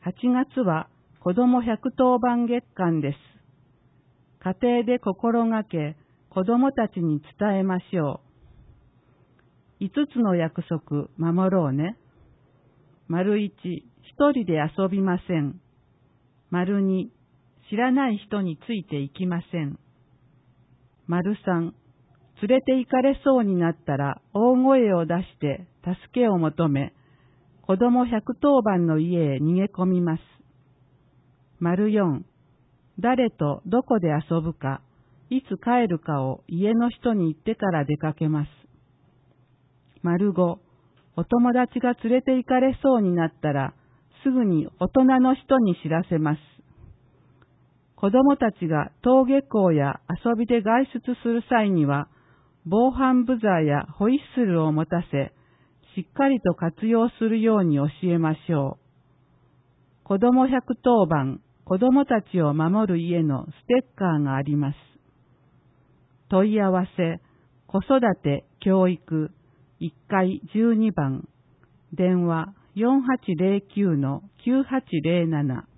8月は子ども110番月間です。家庭で心がけ、子どもたちに伝えましょう。5つの約束守ろうね。丸1、一人で遊びません。丸2、知らない人についていきません。丸3、連れて行かれそうになったら大声を出して助けを求め、子供110番の家へ逃げ込みます。丸4、誰とどこで遊ぶか、いつ帰るかを家の人に言ってから出かけます。丸5、お友達が連れて行かれそうになったら、すぐに大人の人に知らせます。子供たちが登下校や遊びで外出する際には、防犯ブザーやホイッスルを持たせ、しっかりと活用するように教えましょう。子供110番、子供たちを守る家のステッカーがあります。問い合わせ、子育て教育1階12番、電話4809-9807